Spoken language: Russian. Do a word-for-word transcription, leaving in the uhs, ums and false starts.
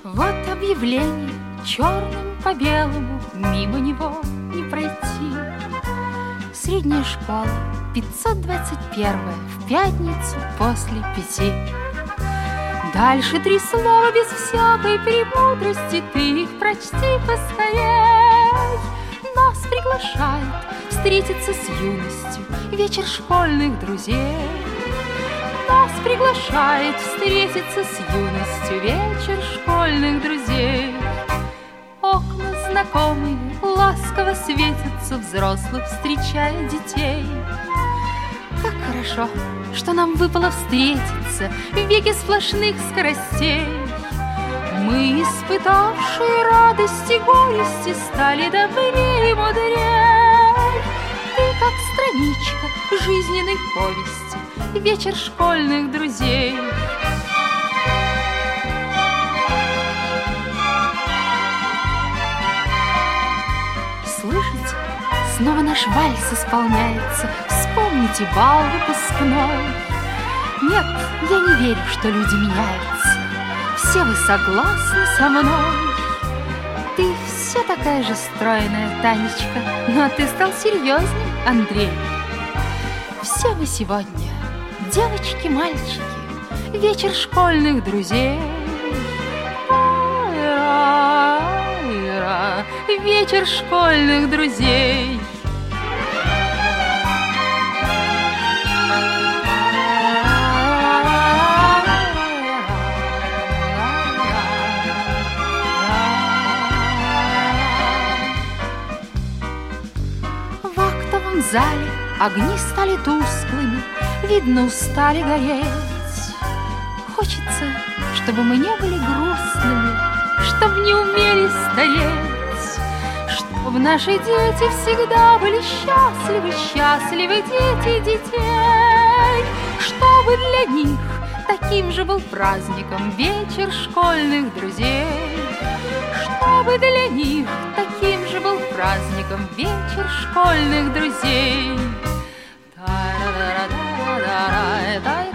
Вот объявление черным по белому, мимо него не пройти. Средняя школа, пятьсот двадцать первая, в пятницу после пяти. Дальше три слова без всякой премудрости, ты их прочти поскорей. Нас приглашает встретиться с юностью вечер школьных друзей. Нас приглашает встретиться с юностью вечер школьных друзей. Окна знакомые ласково светятся, взрослых встречая детей. Как хорошо, что нам выпало встретиться в веке сплошных скоростей. Мы, испытавшие радости и горести, стали добрее и мудрее. Ты как страничка жизненной повести, вечер школьных друзей. Слышите, снова наш вальс исполняется. Вспомните бал выпускной. Нет, я не верю, что люди меняются. Все вы согласны со мной. Ты все такая же стройная, Танечка, но ты стал серьезным, Андрей. Все мы сегодня, девочки, мальчики, вечер школьных друзей. Ай-ра-ай-ра, вечер школьных друзей. В зале огни стали тусклыми, видно, устали гореть. Хочется, чтобы мы не были грустными, чтоб не умели стареть, чтоб наши дети всегда были счастливы, счастливы дети детей, чтобы для них таким же был праздником вечер школьных друзей, чтобы для них таким же был праздником вечер школьных друзей. Та-ра-ра-ра-ра-ра-ра.